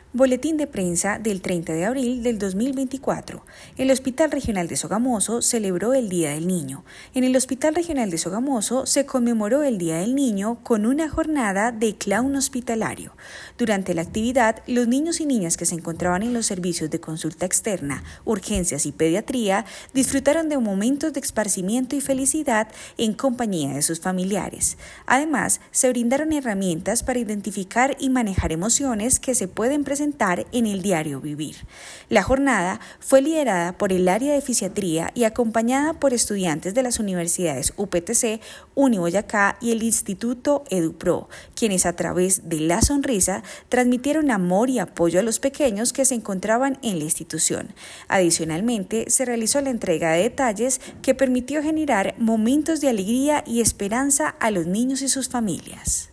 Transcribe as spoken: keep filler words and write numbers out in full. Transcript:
Boletín de prensa del treinta de abril del dos mil veinticuatro. El Hospital Regional de Sogamoso celebró el Día del Niño. En el Hospital Regional de Sogamoso se conmemoró el Día del Niño con una jornada de clown hospitalario. Durante la actividad, los niños y niñas que se encontraban en los servicios de consulta externa, urgencias y pediatría disfrutaron de momentos de esparcimiento y felicidad en compañía de sus familiares. Además, se brindaron herramientas para identificar y manejar emociones que se pueden presentar en el diario vivir. La jornada fue liderada por el área de fisiatría y acompañada por estudiantes de las universidades U P T C, Uniboyacá y el Instituto EduPro, quienes a través de la sonrisa transmitieron amor y apoyo a los pequeños que se encontraban en la institución. Adicionalmente, se realizó la entrega de detalles que permitió generar momentos de alegría y esperanza a los niños y sus familias.